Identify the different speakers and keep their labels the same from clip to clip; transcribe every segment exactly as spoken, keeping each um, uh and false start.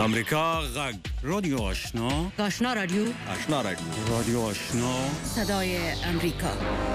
Speaker 1: امریکا غږ رادیو آشنا
Speaker 2: آشنا رادیو
Speaker 1: آشنا رادیو رادیو آشنا
Speaker 2: صدای امریکا.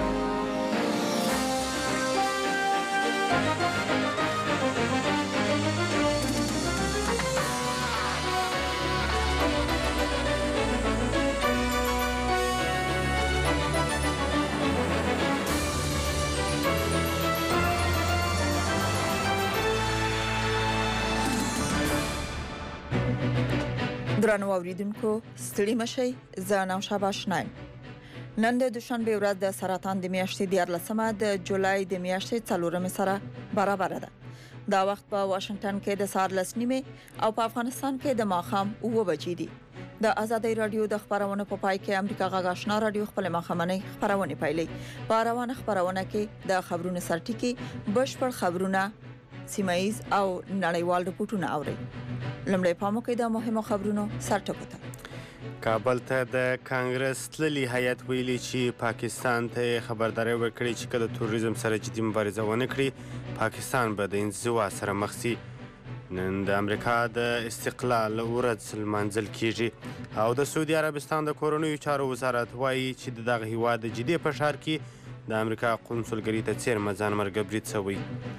Speaker 3: درنو اوریدونکو ستړي مشئ، زه نوشابه آشنا یم. نن د دوشنبه ورځ د سرطان د میاشتې دیارلسمه د جولای د میاشتې څلورمې سره برابر ده. دا وخت په واشنگټن کې د سهار لس نیمې او په افغانستان کې د ماښام اوه بجې دي. د آزادۍ رادیو د خبرونو په پای کې امریکا غږ آشنا رادیو خپل ماښامنۍ خبرونه پیلي. په روانه خبرونه کې د خبرونو سرټکی بشپړ خبرونه، سیمایز او نړیوال رپورټونه اوري. لمړی پامو کې د مهمو خبرونو سرټکو ته.
Speaker 4: کابل ته د کانګرس تللي هیئت ویلي چې پاکستان ته خبرداری ورکړي چې که د توریزم سره جدي مبارزه ونه کړي، پاکستان به د انزوا سره مخ شي. نن د امریکا د استقلال ورځ لمانځل کیږي او د سعودي عربستان د کورنیو چارو وزارت وایي چې د دغه هیواد د جدي په ښار کې د امریکا قونسلګرۍ ته څیرمه ځانمرګه برید شوی.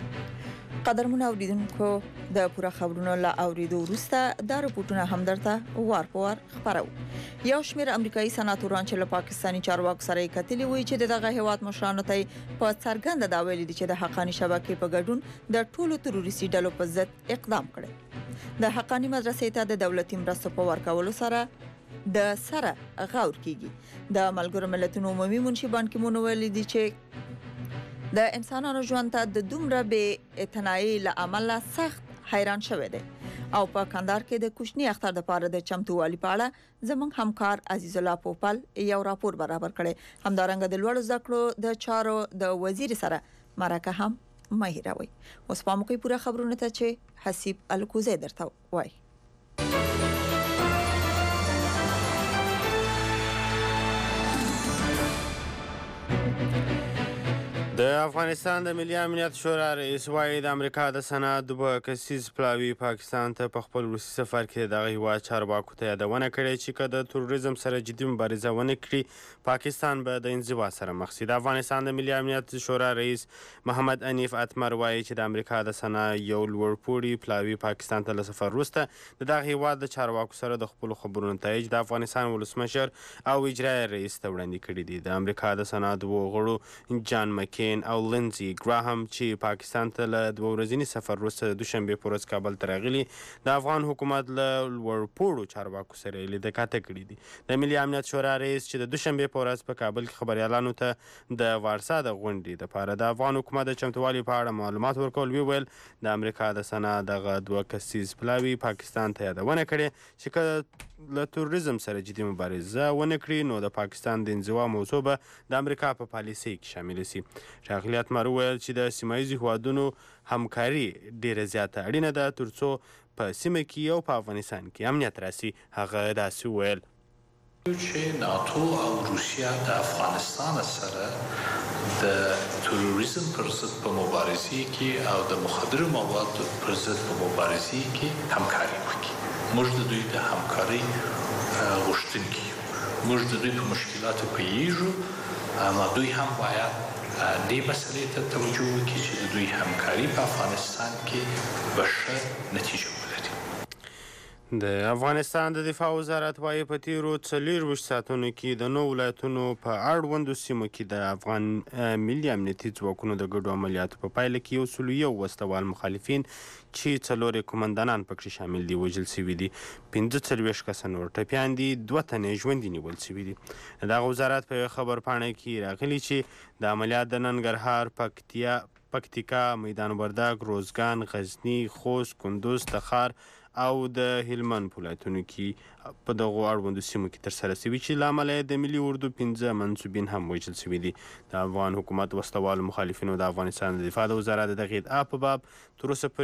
Speaker 3: قدرمن اوریدونکو، د پوره خبرونو لا اوریدو وروسته دا رپورټونه هم درته وار په وار خبرو. یو شمېر امریکایي سناتوران چې له پاکستاني چارواکو سره یې کتلي وایي چې دغه هیواد مشرانو ته په څرګنده دا ویلي دي چې د حقاني شبکې په ګډون د ټولو تروریستي ډلو په ضد اقدام کړي. د حقاني مدرسې ته د دولتي مرستو په ورکولو سره د سره غور کیږي. د ملګرو ملتونو عمومي منشي بان کی مون ویلي دي چې د انسانانو ژوند ته د دومره بې اعتنایي له امله سخت حیران شوی دی. او په کندهار کې د کوچني اختر د پاره د چمتووالي په اړه زموږ همکار عزیز الله پوپل یو راپور برابر کړي. همدارنګه د لوړو زده کړو د چارو د وزیر سره مرکه هم مهیروي. اوس په موږ پوره خبرونه ته چې حسیب الکوزی درته وای.
Speaker 4: د افغانستان د ملي امنیت شورا رئیس وایي د امریکا د سنا دوه کسیز پلاوي پاکستان ته په خپل روسي سفر کې دغه هیواد چارواکو ته یادونه کړې چې که د تروریزم سره جدي مبارزه ونه کړي، پاکستان به د انزوا سره مخ شي. د افغانستان د ملي امنیت شورا رئیس محمد انیف اتمر وایي چې د امریکا د سنا یو لوړپوړي پلاوي پاکستان ته له سفر وروسته د دغه هیواد د چارواکو سره د خپلو خبرو نتایج د افغانستان ولسمشر او اجرایي رئیس ته وړاندې کړي دي. د امریکا د سنا دوه غړو جان مکین او لنزي ګراهم چې پاکستان ته له دوه ورځني سفر وروسته د دوشنبې په ورځ کابل ته راغلي، د افغان حکومت له لوړپوړو چارواکو سره یې لیده کاته کړي دي. د ملي امنیت شورا رئیس چې د دوشنبې په ورځ په کابل کې خبریالانو ته د وارسا د غونډې دپاره د افغان حکومت د چمتووالي په اړه معلومات ورکول، وویل د امریکا د سنا دغه دوه کسیز پلاوي پاکستان ته یادونه کړې چې که له تروریزم سره جدي مبارزه ونه کړي نو د پاکستان د انزوا موضوع به د امریکا په پالیسۍ کې شامل شي. ښاغلي اتمر وویل چې د سیمایي هیوادونو همکاري ډیره زیاته اړینه ده ترڅو په سیمه کې او په افغانستان کې امنیت راسي. هغه داسې وویل
Speaker 5: چې ناتو او روسیه د افغانستان سره د تروریزم پر ضد په مبارزه کې او د مخدر موادو پر ضد په مبارزه کې همکاري وکړي. موږ د دوی د همکاري غوښتونکي یو. موږ د دوی په مشکلاتو پوهیږو، اما دوی هم باید دې مسئلې ته توجه وکړي چې د دوی همکاري په افغانستان کې به ښه نتیجه ولري.
Speaker 4: د افغانستان د دفاع وزارت وایي په تیرو څلورویشت ساعتونو کې د نو ولایتونو په اړوندو سیمو کې د افغان ملي امنیتي ځواکونو د ګډو عملیاتو په پایله کې یو سلو یو وسلوال مخالفین چې څلور یې قومندانان پکې شامل دي وژل شوي دي، پنځه څلوېښت کسه نور ټپیان دي، دوه تنې ژوندي نیول شوي دي. دغه وزارت په یوه خبرپاڼه کې راغلي چې د عملیات د ننګرهار، پکتیا پکتیکا، میدان وردګ، روزګان، غزني، خوست، کندوز، تخار او د هلمند په ولایتونو کې په دغو اړوندو سیمو کې ترسره شوي چې له امله د ملي اردو پنځه منصوبین هم وژل شوي دي. د افغان حکومت وسلوالو مخالفینو د افغانستان د دفاع د وزارت د دغې ادعا په باب تر اوسه پورې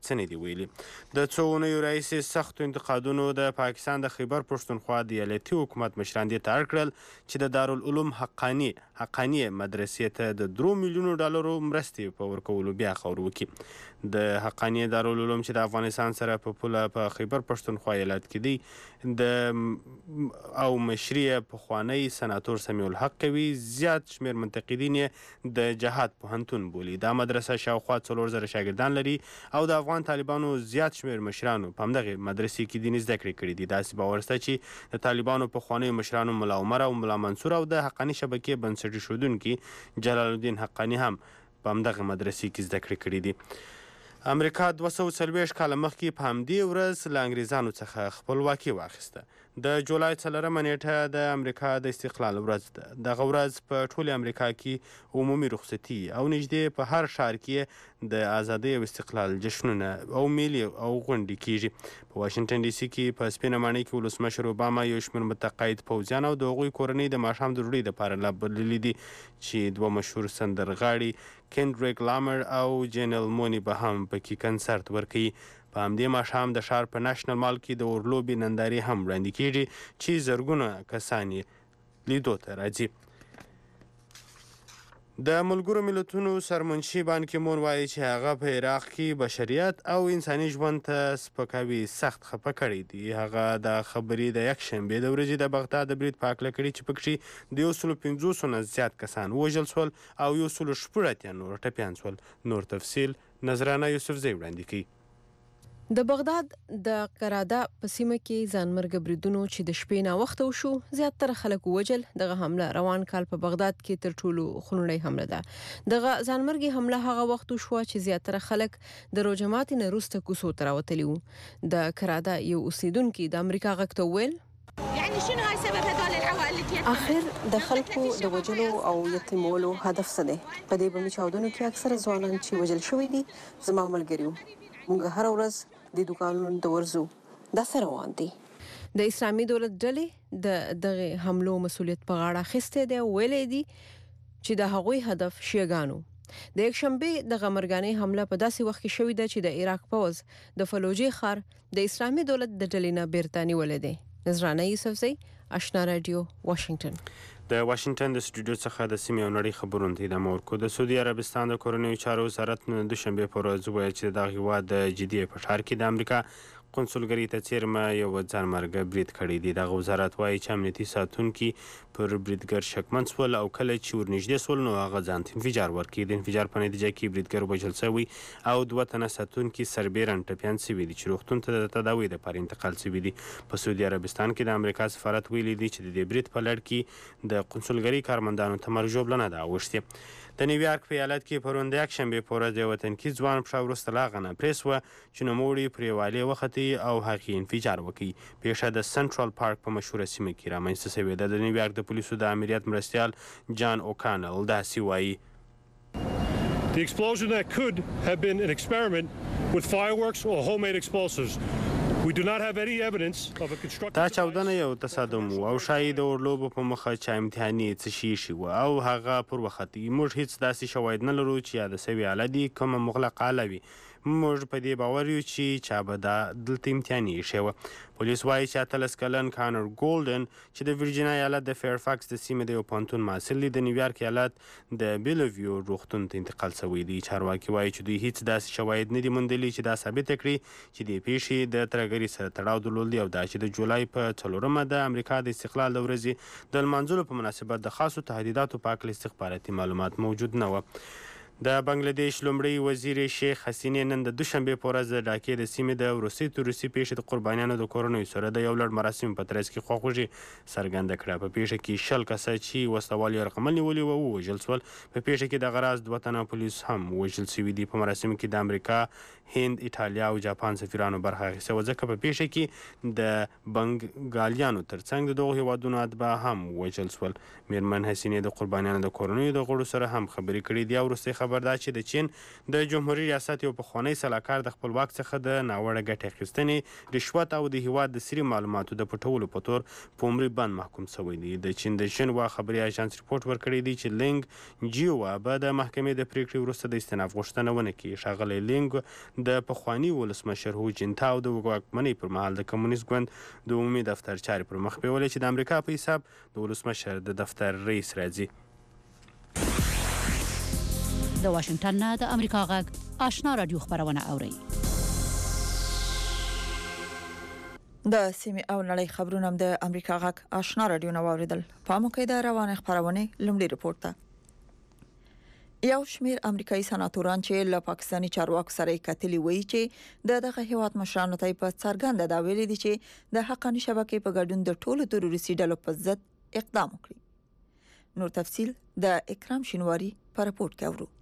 Speaker 4: څه نه دي ویلي. د څو اونیو راهیسې سختو انتقادونو د پاکستان د خیبر پښتونخوا د ایالتي حکومت مشران دې ته اړ کړل چې د دارالعلوم حقاني حقاني مدرسې ته د درو میلیونو ډالرو مرستې په ورکولو بیا خور وکړي. د حقاني دارالعلوم چې د افغانستان سره په پوله په خیبر پښتونخوا ایالت کې دی د او مشري پخوانی سناتور سمیع الحق کوي، زیات شمېر منتقدین یې د جهاد پوهنتون بولي. دا مدرسه شاوخوا څلور زره شاګردان لري او د افغان طالبانو زیات شمېر مشرانو په همدغې مدرسې کې دیني زده کړې کړي دي. داسې باور شته چې د طالبانو پخوانیو مشرانو ملا عمر او ملا منصور او د حقاني شبکې بنسټ ایښودونکي جلال الدین حقاني هم په همدغه مدرسې کې زده کړې کړي دي. امریکا دوه سوه څلوېښت کاله مخکې په همدې ورځ له انګریزانو څخه خپلواکي واخیسته. د جولای څلورمه نیټه د امریکا د استقلال ورځ ده. دغه ورځ په ټولې امریکا کې عمومي رخصتي او نږدې په هر ښار کې د ازادۍ او استقلال جشنونه او میلې او غونډې کیږي. په واشنګټن ډي سي کې په سپینه ماڼۍ کې ولسمشر اوباما یو شمېر متقاعد پوځیان او د هغوی کورنۍ د ماښام د ډوډۍ دپاره لابللي دي چې دوه مشهور سندرغاړي کینډریک لامر او جینل مونی به هم پکې کنسرت ورکوي. په همدې ماښام د ښار په ناشنل مال کې د اورلوبې نندارې هم وړاندې کیږي چې زرګونه کسان یې لیدو ته راځي. د ملګرو ملتونو سرمنشي بان کی مون وایي چې هغه په عراق کې بشریت او انساني ژوند ته سپکاوي سخت خفه کړی دی. هغه د خبرې د یکشنبې د ورځې د بغداد د برید په هکله کړي چې پکې د یو سلو پنځوسو نه زیات کسان ووژل شول او یو سلو شپږ اتیا نور ټپیان شول. نور تفصیل نظرانه یوسفزۍ وړاندې کوي.
Speaker 6: د بغداد د قراده په سیمه کې ځانمرګه بریدونو چې د شپې ناوخته وشو زیاتره خلک ووجل. دغه حمله روان کال په بغداد کې تر ټولو خونړۍ حمله ده. دغه ځانمرګي حمله هغه وخت وشوه چې زیاتره خلک د روجمات نه وروسته کوڅو ته راوتلي وو. د قراده یو اوسیدونکي د امریکا غږ ته وویل
Speaker 7: يعني شنو هاي سبب هذول العوائل اللي تيتم؟
Speaker 6: اخر د خلکو د وجلو او یتیمولو هدف څه دی؟ په دې بمي چاودنو کې اکثره ځوانان چې وجل شوي دي زما ملګري وو. موږ هر ورځ د دوکانونو ته ورځو. دا سره روان دي. د اسلامي دولت ډلې د دغه حملو مسؤلیت په غاړه اخیستی دی او ویلي دي چې د هغوی هدف شیعاګانو. د یکشنبې د غمرګانۍ حمله په داسې وخت کې شوې ده چې د عراق پوځ د فلوجي ښار د اسلامي دولت د ډلې نه بیرته نیولی دی. نظرانه یوسفزۍ، آشنا رادیو، واشنګټن.
Speaker 4: د واشنګټن د سټوډیو څخه د سیمې او نړۍ خبرونو ته ادامه ورکړو. د سعودي عربستان د کورنیو چارو وزارت نن دوشنبې په ورځ وویل چې دغه هېواد د جدې په ښار کې د امریکا قونسلګرۍ ته څیرمه یو ځانمرګه برید کړی دی. دغه وزارت وایي چې امنیتي ساتونکي پر بریدګر شکمن شول او کله چې ورنږدې شول نو هغه ځان ته انفجار ورکړي. د انفجار په نتیجه کې بریدګر وژل شوی او دوه تنه ساتونکي سربیرن ټپیان شوي دي چې روغتون ته د تداوۍ دپاره انتقال شوي دي. په سعودي عربستان کې د امریکا سفارت ویلي دی چې د دې برید په لړ کې د قونسلګرۍ کارمندانو ته مرګ ژوبله نه ده اوښتې. د نیویارک په ایالت کې پرون د یکشنبې په ورځ یو وطنکي ځوان پښه وروسته له هغه نه پرې شوه چې نوموړي پرې والې وختي او هغې انفجار وکړي. پیښه د سنټرال پارک په مشهوره سیمه کې رامنځته شوې ده. د نیویارک د پولیسو د امریت مرستیال جان اوکانل داسې وایي.
Speaker 8: The explosion that could have been an experiment with fireworks or homemade explosives. We do not have any evidence of a constructive.
Speaker 4: دا چاودنه یو تصادم و او شاید د اورلوبو په مخه چا امتحاني څه شي شي و او هغه پر وختي. موږ هیڅ داسې شواهد نه لرو چې یاده سوې آله دي کومه مغلقه آله وي. موږ په دې باور یو چې چا به دا دلته امتحاني ایښې وه. پولیس وایي چې اتلس کلن کانر ګولډن چې د ورجینیا ایالت د فیرفاکس د سیمې د یو پوهنتون محصل دی د نیویارک ایالت د بیلویو روغتون ته انتقال شوی دی. چارواکي وایي چې دوی هیڅ داسې شواهد نه دي موندلي چې دا ثابته کړي چې دې پیښې د ترهګرۍ سره تړاو درلود او دا چې د جولای په څلورمه د امریکا د استقلال د ورځې د لمانځلو په مناسبت د خاصو تهدیداتو په هکله استخباراتي معلومات موجود نه وه. د بنګلادیش لومړی وزیر شیخ حسینې نن د دوشنبې په ورځ د ډاکې د سیمې د وروستۍ تروریستي پیښې د قربانیانو د کورنیو سره د یو لړ مراسمو په ترڅ کې خواخوږي څرګنده کړه. په پیښه کې شل کسه چې وسلوال یرغمل نیولي وه ووژل شول. په پیښه کې دغه راز دوه تنه پولیس هم وژل شوي دي. په مراسمو کې د امریکا، هند، ایټالیا او جاپان سفیرانو برخه اخیسته وه ځکه په پیښه کې د بنګالیانو ترڅنګ د دغو هیوادونو اتباع هم وژل شول. میرمن حسینې د قربانیانو د کورنیو د غړو سره هم خبرې کړې دي او وروستۍ خبر ده چې د چین د جمهوریت ریاست یو پخوانی سلاکار د خپلواک څخه د ناوړه ګټې اخیستنې، رشوت او د هیواد د سری معلوماتو د پټولو په تور په عمري بند محکوم شوی دی. د چین د شنوا خبري اژانس رپورټ ورکړی دی چې لینګ جیوا به د محکمې د پریکړې وروسته د استئناف غوښتنه ونه کړي. ښاغلی لینګ د پخواني ولسمشر هو جنتاو د واکمنۍ پر مهال د کمونیست ګوند د عمومي دفتر چارې پر مخ بیولې چې د امریکا په حساب د ولسمشر د دفتر رئیس راځي.
Speaker 2: د واشنگټن نه د امریکا غږ آشنا رادیو خبرونه اوري.
Speaker 3: د سیمې او نړۍ خبرونه د امریکا غږ آشنا رادیو نو اوریدل. په موقع د روانه خبرونه لومړی رپورت ده. یو شمیر امریکایي سناتوران چې له پاکستاني چارواکو سره کتلي وایي چې د دغه هیواد مشرانو ته په څرګنده دا ویلي دي چې د حقاني شبکې په ګډون د ټولو تروریستي ډلو په ضد اقدام وکړي. نور تفصيل د اکرام شینواری په رپورت کې اورو.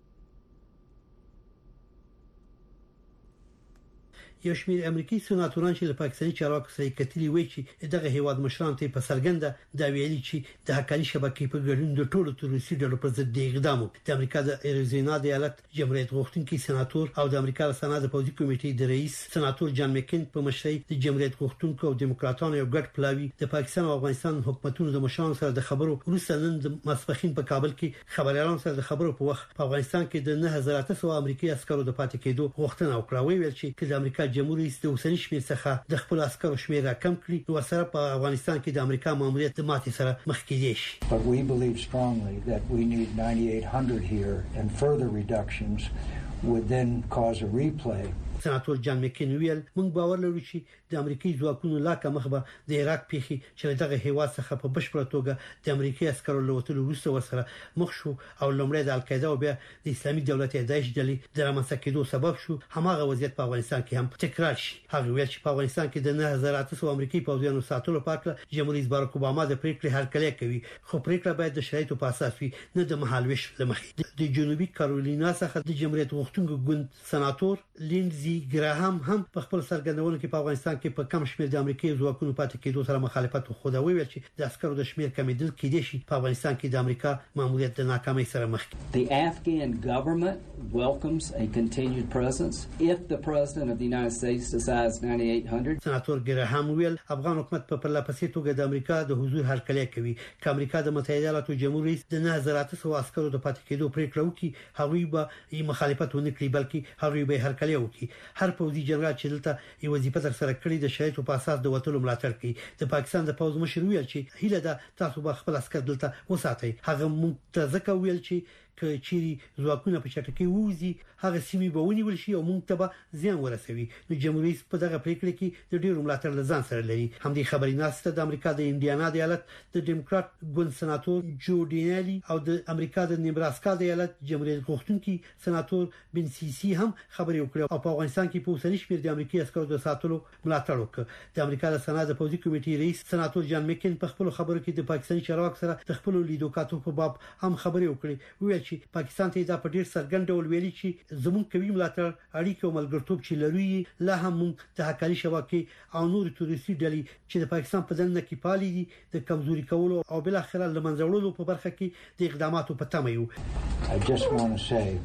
Speaker 9: یو شمیر امریکایي سناتوران چې له پاکستاني چارواکو سره کتلي وایي چې دغه هیواد مشران ته په څرګنده دا ویلي چې د حقاني شبکې په ګډون د ټولو تروریستي ډلو پر ضد اقدام وکړي. د امریکا د اریزونا د ایالت جمهوریت غوښتونکي سناتور او د امریکا د سنا د پوځي کمیټې د رئیس سناتور جان مکین په مشرۍ د جمهوریت غوښتونکو او دیموکراتانو یو ګډ پلاوی د پاکستان او افغانستان حکومتونو د مشرانو سره د خبرو وروسته نن د ماسپخین په کابل کې خبريالانو سره د خبرو په وخت په افغانستان کې د نه هزار اته سوه امریکایي عسکرو د پاتې کېدو غوښتنه وکړه. ویل چې د امریکا جمهوریت د اوسنی شمیر څخه د خپل عسکرو شمیر راکم کړي نو سره په افغانستان کې د امریکا ماموریت د ماتې سره مخ کېږي.
Speaker 10: But we believe strongly that we need ninety-eight hundred here and further reductions would then cause a replay.
Speaker 9: سناتور جان مکین ویل موږ باور لرو چې د امریکایي ځواکونو لاکه مخبه د عراق پیخي چې دغه هیواد څخه په بشپړه توګه د امریکایي عسکرو لوتلو وروسته ورسره مخ شو او لومړی د القاعده او بیا د اسلامي دولت داعش ډلې د رامنځته کېدو سبب شو. هماغه وضعیت په افغانستان کې هم تکرار شي. هغه ویل چې په افغانستان کې د نه هزار اته سوه امریکایي پوځیانو ساتلو په اړه جمهوریت باراک اوباما د پریکړې هرکلی کوي، خو پریکړه باید د شرایطو په اساس وي نه د مهالويش لمخې. د جنوبي کارولینا څخه د جمهوریت غوښتونکو ګوند سناتور لینزي ګراهام هم په خپل سرګردونه کې په افغانستان کې په کم شمېر د امریکایي ځواکونو پاتې کېدو سره مخالفت وکړ. ویل چې د عسکرو د شمېر کمیدل کېدې شي په افغانستان کې د امریکا ماموریت د ناکامۍ سره مخ کړي.
Speaker 11: The Afghan government welcomes a continued presence if the president of the United States decides ninety-eight hundred.
Speaker 9: سناتور ګراهام ویل افغان حکومت په پرلپسې توګه د امریکا د حضور هرکلی کوي. که امریکا د متحده ایالاتو جمهوریت د نه هزار اته سوه عسکرو د پاتې کېدو پریکړه وکړي هغوی به یې مخالفت ونه کړي بلکې هغوی به هرکلی وکړي. هر پوځي جنرال چې دلته یو وظیفه تر سره کړې د شرایطو په اساس د وټلو ملاتړ کوي. د پاکستان د پوځ مشر ویل چې هیله ده تاسو به خپل عسكر دلته وساتئ. هغه مونږ ته ځکه ویل چې که چیرې ځواکونه په چټکۍ ووزي هغه سیمې به ونیول شي او موږ ته به زیان ورسوي. نو جمهوریت په دغه پریکړه کې د ډیرو ملاتړ لزان سره لري. همدې خبرې ناسته د امریکا د انډیانا د ایالت د ډیموکرات ګوند سناتور جو ډینالي او د امریکا د نیبراسکا د ایالت جمهوریت غوښتونکي سناتور بن سی سی هم خبرې وکړې او په افغانستان کې په اوسنی شمیر د امریکایي عسکرو د ساتلو ملاتړ وکړ. د امریکا د سنا د پوځي کمیټې رئیس سناتور جان مکین په خپل خبرو کې د پاکستاني چارواکو سره د خپل لیدو کاتو په باب هم خبرې وکړې. ویل چې پاکستان ته دا په ډیر څرګند ډول ویلي چې زموږ کوي ملاتړ اړیکې او ملګرتوب چې لري لا هم د حقاني شبکې او نور تروریستي ډلې چې د پاکستان په دننه کې پالي دي د کمزوري کولو او بل اخر له منځوړلو په برخه کې د اقداماتو په تمه یو.
Speaker 10: I just want to say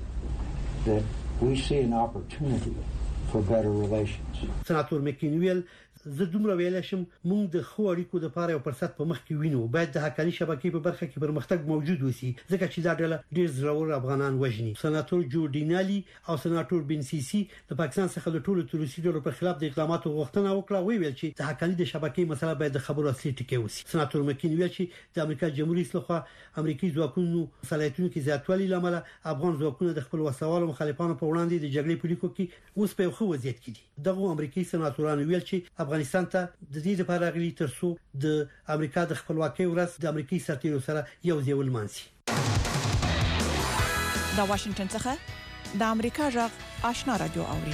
Speaker 10: that we see an opportunity for better relations.
Speaker 9: سناتور مکین ویل زه دومره ویل شم موږ د خو اړیکو لپاره یو فرصت په مخ کې وینو. باید د حقاني شبکې په برخه کې پرمختګ موجود وسی ځکه چې دا ډله ډیر زړور افغانان وژني. سناتور جو ډینالي او سناتور بن سی سی د پاکستان څخه د ټولو تروریستي ډلو په خلاف د اقداماتو غوښتنه وکړه. ویل چې د حقاني د شبکې مسله باید د خبرو اصلي ټکی وسی. سناتور مکین ویل چې د امریکا جمهوریت لخوا امریکایي ځواکونو صلاحیتونو کې زیاتوالی لامل افغان ځواکونه د خپل وسوالو مخالفانو په وړاندې د جګړې په لیکو کې اوس په خو وضعیت کې دي. دغه امریکایي سناتورانو ویل چې افغانستان ته د دې لپاره غلي ترسو د امریکا د خپلواکۍ ورځ د امریکایي سرتیرو سره یو ځای ولمانځي.
Speaker 12: د واشنگټن څخه د امریکا غږ آشنا رادیو اوري.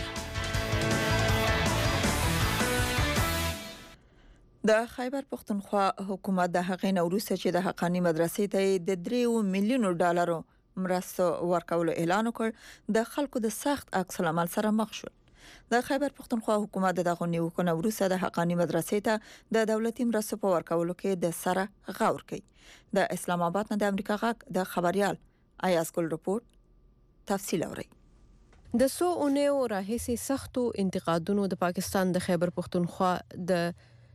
Speaker 3: د خیبر پختونخوا حکومت د هغې نوروسه چې د حقاني مدرسې ته د درې میلیونو ډالرو مرسته ورکولو اعلان وکړ د خلکو د سخت عکس العمل سره مخ شول. د خیبر پختونخوا حکومت دغه نیوکه وروسته د حقاني مدرسې ته د دولتي مرستو په ورکولو کې د سره غور کوي. د اسلام آباد نه د امریکا غږ د خبريال ایاز ګل رپورت. تفصیل اوري.
Speaker 6: د سو اونیو راهیسي سختو انتقادونو د پاکستان د خیبر پختونخوا د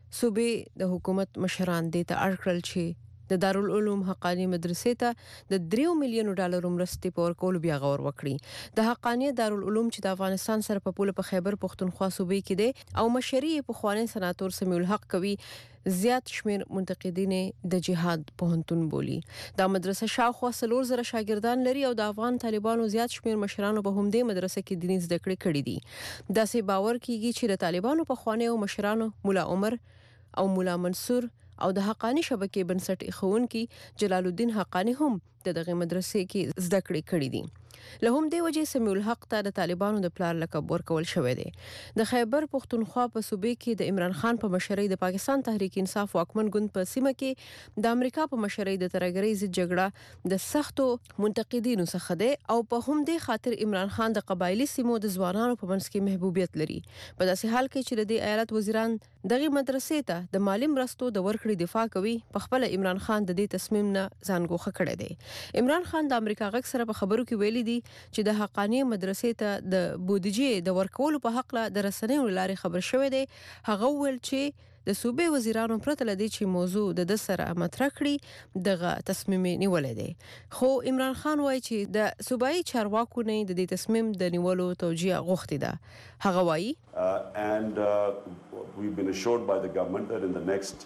Speaker 6: صوبې د حکومت مشران دي ته اړکل شي د دارالعلوم حقانی مدرسې ته د دریو میلیونو ډالرو مرستې په ورکول بیا غور وکړي. د حقانی دارالعلوم چې د افغانستان سره په پوله په خیبر پختونخوا صوبې کې دي او مشري په خواني سناتور سمیع الحق کوي، زیات شمیر منتقدین د جهاد پوهنتون بولی. دا مدرسه شاوخوا څلور زره شاګردان لري او د افغان طالبانو زیات شمیر مشرانو په همدې مدرسه کې دیني زده کړې کړې دي. دا سه باور کیږي چې د طالبانو په خواني او مشرانو مولا عمر او مولا منصور او د حقانی شبکې بنسټ ایښونکي جلال الدین حقانی هم د دغه مدرسې کې زده کړې کړې دي. له هم دی وجه سمیع الحق ته د طالبانو د پلار لقب ورکول شوی دی. د خیبر پختونخوا په صوبې کې د عمران خان په مشرۍ د پاکستان تحریک انصاف واکمن ګوند په سیمه کې د امریکا په مشرۍ د ترګری ضد جګړه د سختو منتقدینو څخه دی او په هم دی خاطر عمران خان د قبایلی سیمو د ځوانانو په منځ کې محبوبیت لري. په داسې حال کې چې د ایالت وزیران دغه مدرسې ته د مالی مرستو د ورکړې دفاع کوي، په خپل عمران خان د دې تصمیم نه ځان ګوښه کړی دی. عمران خان د امریکا غږ سره په خبرو کې ویلي دي چې د حقانی مدرسې ته د بودیجې د ورکولو په حق له د رسنیو لارې خبر شوی دی. هغه ویل چې د صوبې وزیرانو پرته لدی چې موضوع د د سره مطرح کړي دغه تصمیم نیولې دی. خو عمران خان وایي چې د صوبایي چارواکو نه د دې تصمیم د نیولو توجیه غوښتي ده. هغه وایي
Speaker 13: and uh, we've been assured by the government that in the next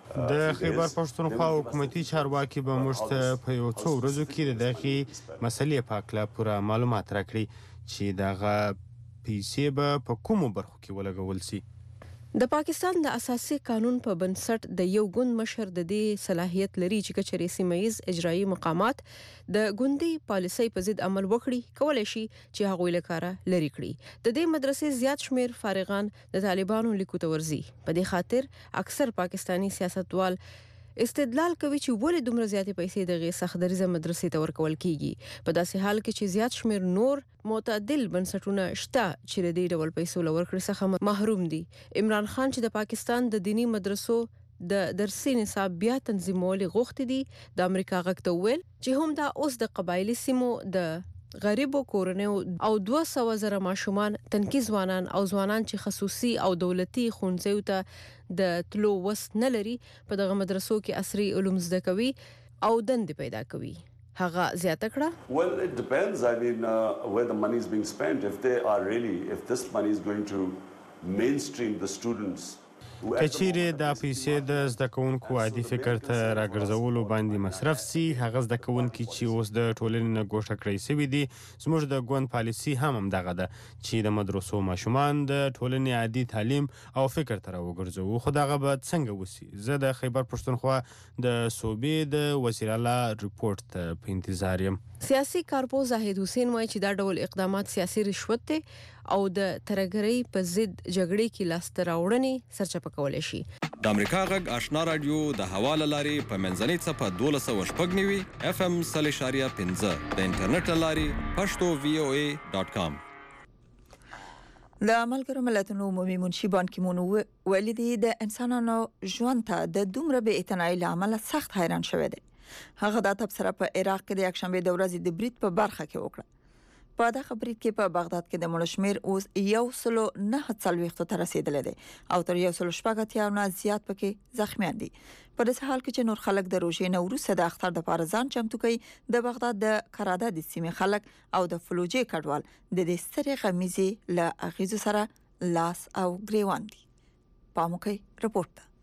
Speaker 4: د خیبر پښتونخوا حکومتي چارواکي به موږ ته په یو څو ورځو کې د دغه مسلې په اړه پوره معلومات راکړي چې دغه پیسې به په کومو برخو کې ولګول شي.
Speaker 6: د پاکستان د اساسي قانون په بنسټ د یو ګوند مشر د دې صلاحیت لري چې کچري سیمایز اجرایی مقامات د ګوندي پالیسۍ په ضد عمل وکړي، کولای شي چې هغه لکاره لري کړي. د دې مدرسې زیات شمیر فارغان د طالبانو لیکو ته ورزي. په دې خاطر اکثر پاکستانی سیاستوال استدلال کوي چې ولې دومره زیاتې پیسې دغه سختدریزه مدرسې ته ورکول کیږي. په داسې حال کې چې زیات شمیر نور معتدل بنسټونه شته چې د دې ډول پیسو لورکړې څخه محروم دي. عمران خان چې د پاکستان د دینی مدرسو د درسي نصاب بیا تنظیمول غوښتي دي، د امریکا غږ ته ویل چې هم دا اوس د قبایلی سیمو د غریبو کورنیو او دوه سوه زره ماشومان تنکي ځوانان او ځوانان چې خصوصي او دولتي ښوونځیو ته د تلو وس نه لري په دغه مدرسو کې عصري علوم زده کوي او دندې پیدا کوي. هغه زیاته کړه
Speaker 13: Well, it depends. I mean, uh, where the money is being spent. If they are really, if this money is going to mainstream the students.
Speaker 4: کچېرې د پیسې د زده کوونکو عادي فکر ته راګرځولو باندې مصرف سي، هغه زده کوونکي چې اوس د ټولنې نه ګوښه کړی سوي دي، زموږ د ګوند پالیسي هم همدغه ده چې د مدرسو ماشومان د ټولنې عادي تعلیم او فکر ته راوګرځوو. خو دغه به څنګه وسي؟ زه د خیبر پښتونخوا د صوبې د وزیر اعلی ریپورت ته په انتظار یم.
Speaker 6: سیاسي کارپو زاهد حسین وایي چې دا ډول اقدامات سیاسي رشوت دی او د ترګری په ضد جګړې کې لاس راوړنې سرچپه کولای شي.
Speaker 14: د امریکا غږ آشنا رادیو د حواله لاري په منځنۍ صفه دولس سوه شپږ نوي اف ام صلی شاریه پنځه د انټرنیټ لاري پښتو وی او ای ډاټ کام.
Speaker 3: د ملګرو ملتونو عمومي منشي بان کی مون ویلي دی د انسانانو ژوند ته د دومره بې اعتنایي له امله سخت حیران شوی دی. هغه د تبصره په عراق کې د یکشنبه د ورځې د برید په برخه کې وکړه. په دغه برید کې په بغداد کې د مړو شمیر اوس یو سلو نه څلوېښتو ته رسیدلی دی او تر یو سلو شپږ اتیا نه زیات پکې زخمیان دي. په داسې حال کې چې نور خلک د روژې نه وروسته د اختر د پاره ځان چمتو کوي، د بغداد د کراده د سیمې خلک او د فلوجې کډوال د دې سترې غمیزې له اغیزو سره لاس او ګریوان دي. پاموکي رپورت ده.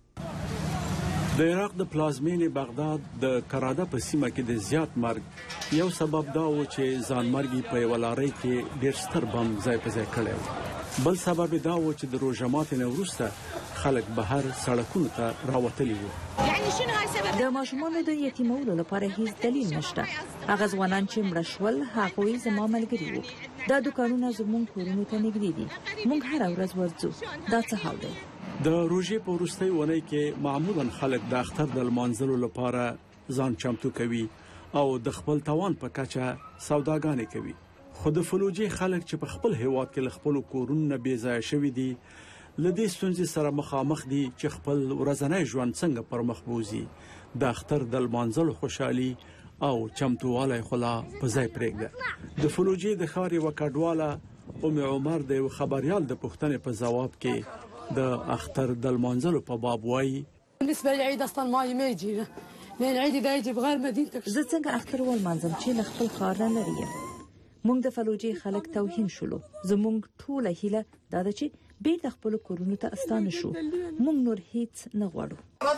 Speaker 15: د عراق د پلازمینې بغداد د کراده په سیمه کې د زیات مرګ یو سبب دا و چې ځانمرګي په یوه لارۍ کې ډېر ستر بم ځای په ځای کړی و. بل سبب دا و چې د روژه ماتې نه وروسته خلک بهر سړکونو ته راوتلي وو.
Speaker 16: د ماشومانو د یتیمولو لپاره هیڅ دلیل نشته. هغه ځوانان چې مړه شول هغوی زما ملګري وو. دا دوکانونه زموږ کورونو ته نږدې دي. موږ هره ورځ ورځو. دا څه حال دی؟
Speaker 15: د روژې په وروستۍ اونۍ کې معمولا خلک د اختر د لمانځلو لپاره ځان چمتو کوي او د خپل توان په کچه سوداګانې کوي. خو د فلوجې خلک چې په خپل هیواد کې له خپل کورونو بې ځایه شوي دي، له دې ستونزې سره مخامخ دي چې خپل ورځنی ژوند څنګه پر مخ بوزي. د اختر د لمانځلو خوشحالي او چمتووالی خلا په ځای پرېږده. د فلوجې د ښار یوه کډواله ام عمر د یو خبریال د پوښتنې په ځواب کې د اختر د لمانځلو په باب وایي
Speaker 17: بالنسبه لي عيد اصلا معي ما يجينا لان العيد ده يجي بغير مدينتك.
Speaker 16: زه څنګه اختر ولمانځم چې له خپل ښار نه لري یم. موږ د فلوجې خلک توهین شولو. زموږ ټوله هیله دا ده چې بیرته خپل کورونو ته استانه شو. موږ نور هیڅ نه غواړو.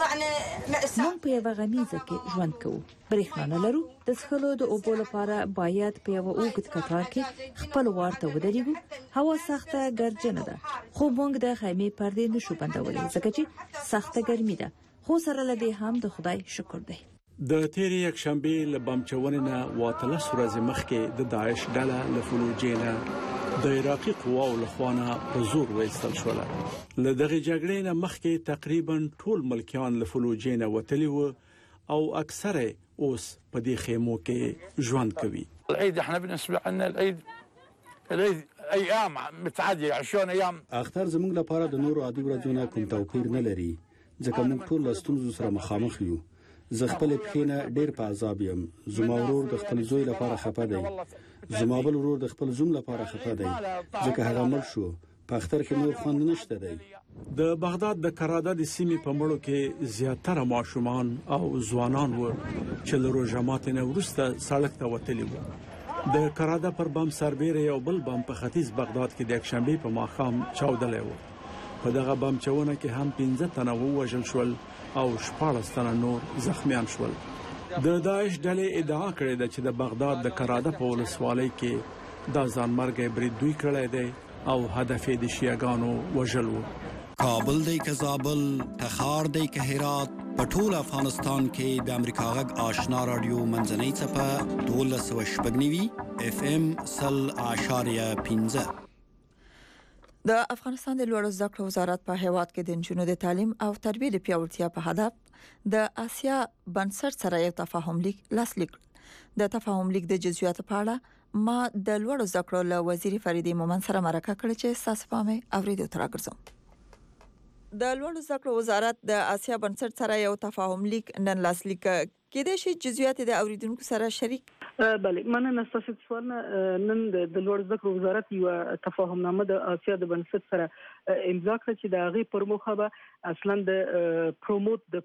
Speaker 16: موږ په یوه غمیزه کې ژوند کوو. برېښنا نه لرو. د څښلو د اوبو لپاره باید په یوه اوږد کتار کې خپل وار ته ودرېږو. هوا سخته ګرجنه ده خو موږ د خیمې پردې نشو بندولی ځکه چې سخته ګرمي ده. خو سره له دې هم د خدای شکر دی.
Speaker 15: د تیرې یکشنبې له بم چونې نه واتلس ورځې مخکې د داعش ډله له فلوجې نه د عراقي قواو له خوا نه په زور وایستل شوله. له دغې جګړې نه مخکې تقریبا ټول ملکیان له فلوجې نه وتلي وو او اکثره اوس په دې خیمو کې ژوند کوي.
Speaker 18: العيد احنا بالنسبه لنا العيد العيد ايام متعديه عشرين ايام.
Speaker 19: اختر زموږ لپاره د نورو عادي ورځو نه کوم توپیر نه لري ځکه موږ ټول له ستونزو سره مخامخ یو. زه خپل پښې نه ډېر په عذاب یم. زما ورور د خپل زوی لپاره خفه دی. زما بل ورور د خپل زوم لپاره خفه دی ځکه هغه مړ شو. په اختر کې نور خوند نشته دی.
Speaker 15: د بغداد د کراده د سیمې په مړو کې زیاتره ماشومان او ځوانان و چې له روژه ماتۍ نه وروسته سړک ته وتلي وو. د کراده پر بم سربېره یو بل بم په ختیځ بغداد کې د یکشنبې په ماښام چاودلی و. په دغه بم چونه کې هم پنځه تنه ووژل شول او شپاړس تنه نور زخمیان شول. د داعش ډلې ادعا کړې ده چې د بغداد د کراده په ولسوالۍ کې دا ځانمرګي برید دوی کړی دی او هدف یې د شیعاګانو وژل و.
Speaker 1: کابل دی که زابل، تخار دی که هرات، په ټول افغانستان کې د امریکا غږ آشنا رادیو منځنۍ څپه دولس سوه شپږ نوي اف ام سل اعشاریه پنځه.
Speaker 3: د افغانستان د لوړو زده کړو وزارت په هیواد کې د نجونو د تعلیم او تربیې د پیاوړتیا په هدف د آسیا بنسټ سره یو تفاهم لیک لاسلیک. د تفاهم لیک د جزئیاتو په اړه ما د لوړو زده کړو له وزیر فریدې مومن سره مرکه کړې چې تاسو په مې اوریدو تر راګرځم. د لوړو زده کړو وزارت د آسیا بنسټ سره یو تفاهم لیک نن لاسلیک کېدای شي جزئیات د اوریدونکو سره شریک.
Speaker 20: بله مننه تاسو ته. نن د لوړو زده کړو وزارت یو تفاهم نامه د آسیا د بنسټ سره امضا کړه چې د هغې پر موخه به اصلا د پروموت د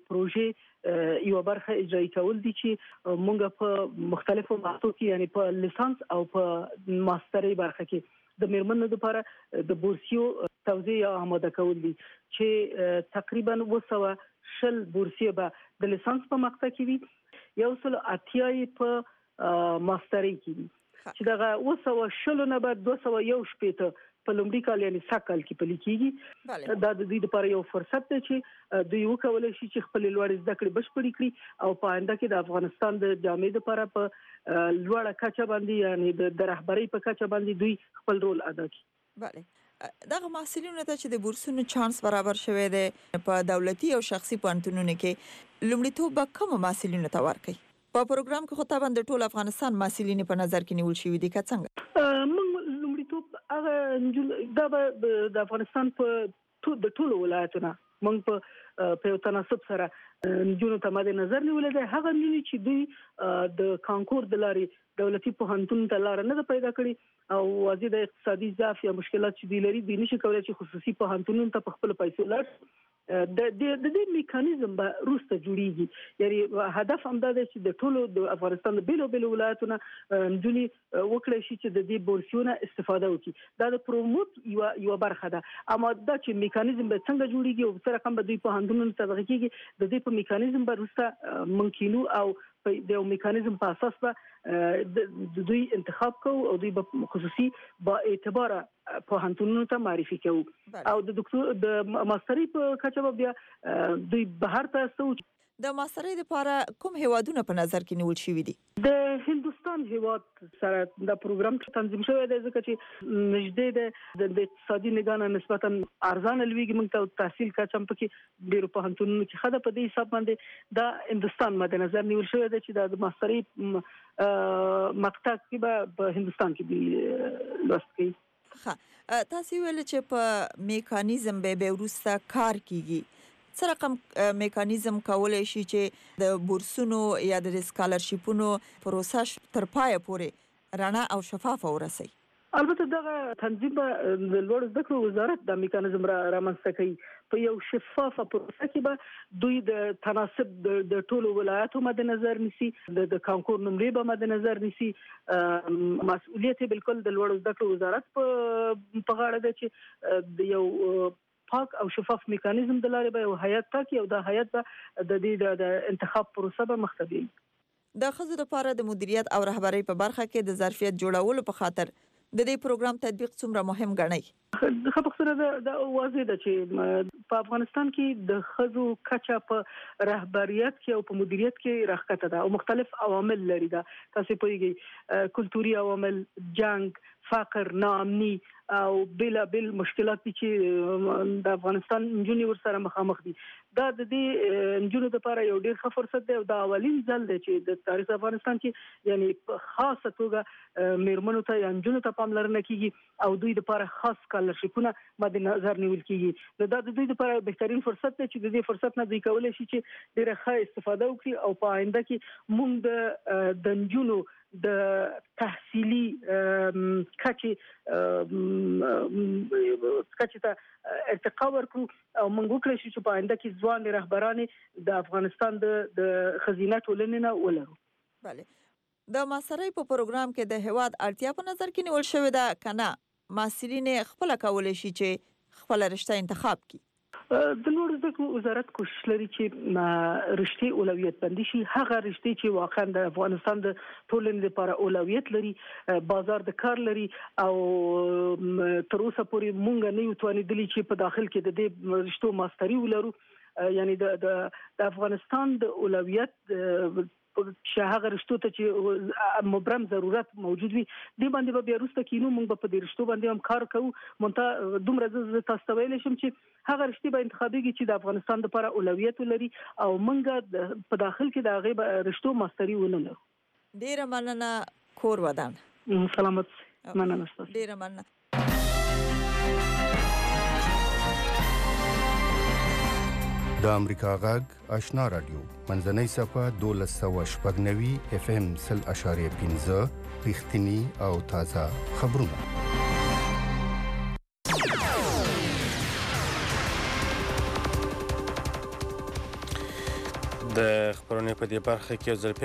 Speaker 20: پروژې یو برخه اجرایی کول دي چې مونږ په مختلفو ماستو کې یعنی په لیسانس او په ماسترۍ برخه کې د میرمنو لپاره د بورسیو توزیع یا آماده کول دي چې تقریبا وسوه شل بورسیه به د لیسانس په مقطع کې وي، یو سل اتیا په ماسترۍ کې وي چې دغه وسوه شلو نه بعد دوه سوه یو شپېته په لومړي کال یعنی سکل کې پلي کېږي. دا د دوی لپاره یو فرصت دی چې دوی وکولی شي چې خپل لوړې زده کړې بشپړې کړي او په آینده کې د افغانستان د جامعې لپاره په لوړه کچه باندې یعنی د رهبرۍ په کچه باندې دوی خپل رول ادا کړي.
Speaker 3: بله دغه محصلینو ته چې د بورسونو چانس برابر شوی دی په دولتي او شخصي پوهنتونونو کې لومړیتوب به کومو محصلینو ته ورکوي؟ په پروګرام کې خو طبعا د ټول افغانستان محصلین په نظر کې نیول شوي دي که څنګه؟
Speaker 20: موږ لومړیتوب هغه دا به د افغانستان په د ټولو ولایتونو موږ په په یو تناسب سره نجونو ته مد نظر نیول دی. هغه نجونې چې دوی د کانکور د لارې دولتي پوهنتون ته لار نه پیدا کړي او واضح د اقتصادي ضعف یا مشکلات چې دوی لري دوی نشي کولای چې خصوصي پوهنتونونو ته په خپل پیسو لاړ د د دې میکانیزم به روسته جوړیږي. یعنی هدف هم دا دی چې د ټولو د افغانستان د بیلو بیلو ولایتونو نجونې وکړي شي چې د دې بورسیونه استفاده وکړي. دا د پروموت یو یو برخه ده، اما دا چې میکانیزم به څنګه جوړیږي او سره کوم به دوی پوهنتونونو ته ورکیږي د دې په میکانیزم به روسته ممکنو او د یو میکانیزم په اساس به د دوی انتخاب کوو او دوی به خصوصي با اعتبار پوهنتونونو ته معرفي کوو او د دکتور د ماسترۍ په کچه بیا دوی بهر ته استو.
Speaker 3: د ماسترۍ لپاره کوم هیوادونه په نظر کې نیول شوي دي؟
Speaker 20: د هندوستان هیواد سره دا پروګرام تنظیم شوی دی ځکه چې نږدې ده د اقتصادي نگاه نه نسبتا ارزانه لویږي. موږ ته تحصیل کچه هم پکې ډېرو پوهنتونونو کې ښه ده. په دې حساب باندې دا هندوستان مد نظر نیول شوی دی چې د ماسترۍ مقطع کې به په هندوستان کې دی لوست کوي.
Speaker 3: ښه تاسو ویل چې په میکانیزم به به وروسته کار کیږي، څه رقم میکانیزم کولای شي چې د بورسونو یا د سکالرشیپونو پروسه تر پای پورې رڼا او شفاف ورسي؟
Speaker 20: البته دغه تنظیم به د لوړ زده کړو وزارت د میکانیزم را رامنځته کوي په یو شفافه پروسه کې به دوی د تناسب د ټولو ولایاتو مد نظر نیسي د کانکور نمرې به مد نظر نیسي مسؤلیت بالکل د لوړ زده کړو وزارت په غاړه ده چې د یو پاک او شفاف میکانیزم د لارې به یو هیئت ټاکي او د هیئت به د دې د انتخاب پروسه به مخ ته بیايي
Speaker 3: د ښځو لپاره د مدیریت او رهبرۍ په برخه کې د ظرفیت جوړولو په خاطر د دې پروګرام تطبیق څومره مهم ګڼئ؟
Speaker 20: ښه پوښتنه ده. واضح ده چې په افغانستان کې د ښځو کچه په رهبریت کې او په مدیریت کې راښکته ده او مختلف عوامل لري. ده تاسو پوهیږئ کلتوري عوامل، جنگ، فقر، ناامني او بلا بل مشکلات چې د افغانستان نجونې ورسره مخامخ دي. دا د دې نجونو لپاره یو ډېر ښه فرصت دی او دا اولین ځل دی چې د تاریخ افغانستان کې یعنی په خاصه توګه میرمنو ته یا نجونو ته پاملرنه کیږي او دوی لپاره خاص سکالرشیپونه مد نظر نیول کیږي. دا د دوی لپاره بهترین فرصت دی چې د دې فرصت نه دوی کولای شي چې ډېره ښه استفاده وکړي او په آینده کې موږ د نجونو د تحصیلي کچې کچې ته ارتقا ورکړو او موږ وکړو چې په آینده کې ځوان رهبران د افغانستان د خزینه ټولنې نه ولرو.
Speaker 3: بله، د ماسترۍ په پروګرام کې د هیواد اړتیا په نظر کې نیول شوې ده کنه محصلین خپل کولای شي چې خپل رشته انتخاب کړي؟
Speaker 20: د لوړ زده کړو وزارت کوشش لري چې رشتې اولویت بندي شي. هغه رشتې چې واقعا د افغانستان د ټولنې لپاره اولویت لري، بازار د کار لري او تر اوسه پورې مونږ نه یو توانیدلی چې په داخل کې د دې رشتو ماستري ولرو. یعنی د د افغانستان د اولویت چې هغه رشتو ته چې مبرم ضرورت موجود وي دې باندې به بیا وروسته کینو موږ به په دې رشتو باندې هم کار کوو. مونته دومره زه تاسو ته ویلی شم چې هغه رشتې به انتخابېږي چې د افغانستان لپاره اولویت ولري او موږ په داخل کې د هغې رشتو ماستري ونه لرو.
Speaker 3: ډېره مننه کور ودان.
Speaker 20: سلامت. مننه ستاسو.
Speaker 3: ډېره مننه.
Speaker 21: د امریکا غږ آشنا رادیو منځنۍ صفه دولس سوه شپږ نوي اف ام سل اشاریه پنځه رښتینی او تازه خبرونه.
Speaker 4: د خبرونې په دې برخه کې ځل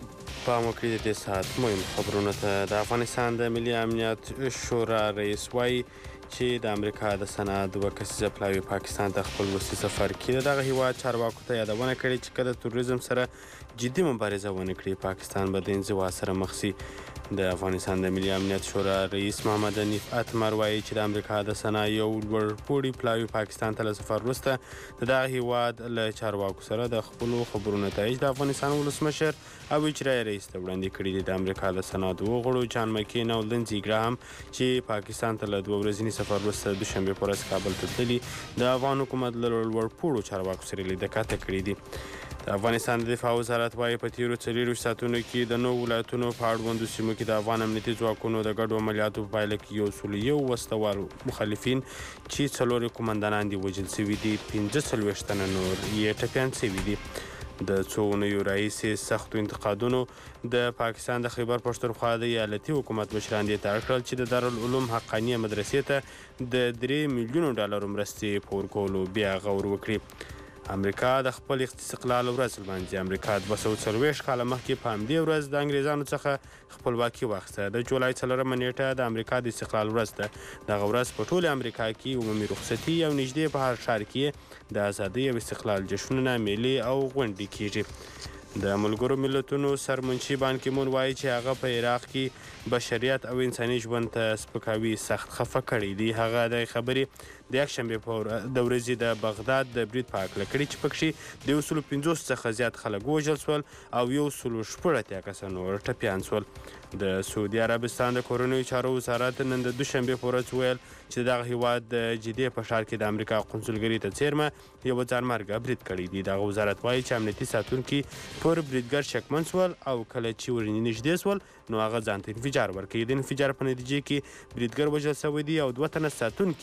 Speaker 4: پام وکړئ د دې ساعت مهم خبرونو ته. د افغانستان د ملي امنیت شورا رئیس وایي چې د امریکا د سنا دوه کسیزه پلاوي پاکستان ته خپل وروستي سفر کې د دغه هیواد چارواکو ته یادونه کړې چې که د تروریزم سره جدي مبارزه ونه کړي پاکستان به د انزوا سره مخ شي. د افغانستان د ملي امنیت شورا رئیس محمد حنیف اتمر وایي چې د امریکا د سنا یو لوړپوړي پلاوي پاکستان ته له سفر وروسته د دغه هیواد له چارواکو سره د خپلو خبرو نتایج د افغانستان ولسمشر او اجرایي رئیس ته وړاندې کړي دي. د امریکا د سنا دوه غړو جان مکین او لنزي ګراهم چې پاکستان ته له دوه ورځني سفر وروسته دوشنبې په ورځ کابل ته تللي د افغان حکومت له لوړپوړو چارواکو سره لیدنه کړې دي. د افغانستان د دفاع وزارت وایي په تیرو څلوېښتو ساعتونو کې د نوو ولایتونو په اړوندو سیمو کې د افغان امنیتي ځواکونو د ګډو عملیاتو په پایله کې یو سل یو وسله مخالفین چې څلور کمانډانان دي وژل شوي دي، پنځه څلوېښت تنه نور یې ټپیان شوي دي. د څو اونیو راهیسې سختو انتقادونو د پاکستان د خیبر پښتونخوا د ایالتي حکومت مشران دې ته اړ کړل چې د دارالعلوم حقانیه مدرسې ته د درې میلیونو ډالرو مرستې په ورکولو بیا غور وکړي. امریکا د خپل استقلال ورځ لمانځي. امریکا دوه سوه څلوېښت کاله مخکې په همدې ورځ د انګریزانو څخه خپلواکي واخیسته. د جولای څلورمه نیټه د امریکا د استقلال ورځ ده. دغه ورځ په ټولې امریکا کې عمومي رخصتي او نږدې په هر ښار کې د ازادۍ او استقلال جشنونه، میلې او غونډې کیږي. د ملګرو ملتونو سرمنشي بان کی مون وایي چې هغه په عراق کې بشریت او انساني ژوند ته سپکاوي سخت خفه کړی دی. هغه د خبرې د یکشنبې په د ورځې د بغداد د برید په هکله کړي چې پکښې د یو سلو پنځوس څخه زیات خلک ووژل شول او یو سلو شپږ اتیا کسه نور ټپیان شول. د سعودي عربستان د کورنیو چارو وزارت نن د دوشنبې په ورځ ویل چې دغه هیواد د جدې په ښار کې د امریکا قونسلګرۍ ته څیرمه یوه ځانمرګه برید کړی دی. دغه وزارت وایي چې امنیتي ساتونکي پر بریدګر شکمن شول او کله چې ور نږدې شول نو هغه ځان ته انفجار ورکوي. د انفجار په نتیجې کې بریدګر وژل شوی دی او دوه تنه ساتونکي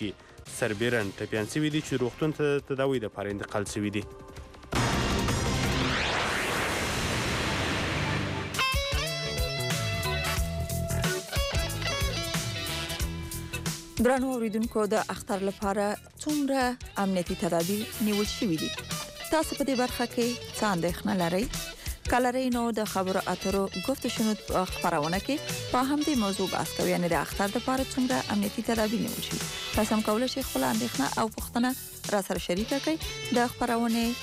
Speaker 4: سربیرن ټپیان شوي دي چې روغتون ته تداوی لپاره انتقال شوي دي.
Speaker 3: درنو اوریدونکو د اختر لپاره څومره امنیتي تدابیر نیول شوي دي؟ تاسو په دې برخه کې څه اندېښنه لرئ؟ کلري نو د خبرو اترو گفتشنود خبرونه کې په همدې موضوع بحث کوي، یعنی د اختر لپاره څومره امنیتي تدابیر نیول شوي. تاسو هم کولای شئ خپل اندېښنه او پوښتنه را سره شریک کړئ. د خبرونه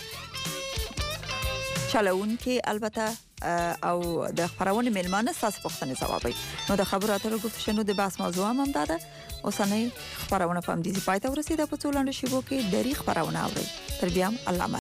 Speaker 3: چلوونکي البته او د خبرونه ملمانه تاسو پوښتنه ځوابوي. نو د خبرو اترو گفتشنود د بحث موضوع هم ده. اوسنۍ خبرونه په دې پای ته ورسیده. په څولانه شیبو کې دری خبرونه اوري. تر بیا الله